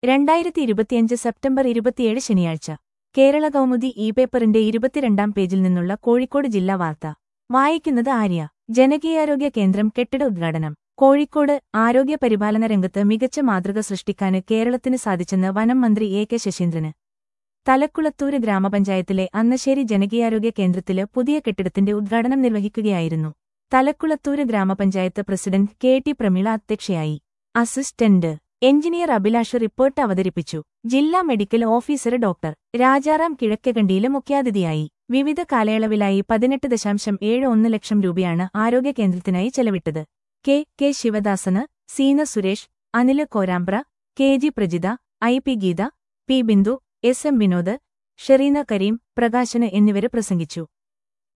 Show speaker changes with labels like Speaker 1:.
Speaker 1: 2025 September 27 ശനിയാഴ്ച കേരള കൗമുദി പേപ്പറിന്റെ 22-ാം പേജിൽ നിന്നുള്ള കോഴിക്കോട് ജില്ലാ വാർത്ത വായിക്കുന്നത് ആര്യ. ജനകീയാരോഗ്യ കേന്ദ്രം കെട്ടിട ഉദ്ഘാടനം. കോഴിക്കോട് ആരോഗ്യ പരിപാലന രംഗത്ത് മികച്ച മാതൃക സൃഷ്ടിക്കാന് കേരളത്തിന് സാധിച്ചെന്ന് വനം മന്ത്രി കെ ശശീന്ദ്രന്. തലക്കുളത്തൂര് ഗ്രാമപഞ്ചായത്തിലെ അന്നശ്ശേരി ജനകീയാരോഗ്യ കേന്ദ്രത്തില് പുതിയ കെട്ടിടത്തിന്റെ ഉദ്ഘാടനം നിർവഹിക്കുകയായിരുന്നു. തലക്കുളത്തൂര് ഗ്രാമപഞ്ചായത്ത് പ്രസിഡന്റ് ടി പ്രമീള അധ്യക്ഷയായി. അസിസ്റ്റന്റ് എഞ്ചിനീയർ അഭിലാഷ് റിപ്പോർട്ട് അവതരിപ്പിച്ചു. ജില്ലാ മെഡിക്കൽ ഓഫീസർ ഡോക്ടർ രാജാറാം കിഴക്കെകണ്ടിയില് മുഖ്യാതിഥിയായി. വിവിധ കാലയളവിലായി 18.71 ലക്ഷം രൂപയാണ് ആരോഗ്യ കേന്ദ്രത്തിനായി ചെലവിട്ടത്. K Sivadasan, Seena Suresh, Anil Korambra, G Prajitha, P Geetha, P Bindu, M Vinod, Shereena Kareem, Prakashan എന്നിവര് പ്രസംഗിച്ചു.